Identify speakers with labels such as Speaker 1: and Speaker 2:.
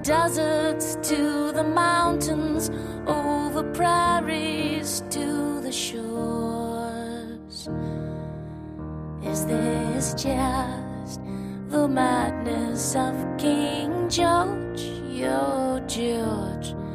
Speaker 1: deserts to the mountains, over prairies to the shores. Is this just the madness of King George, your George?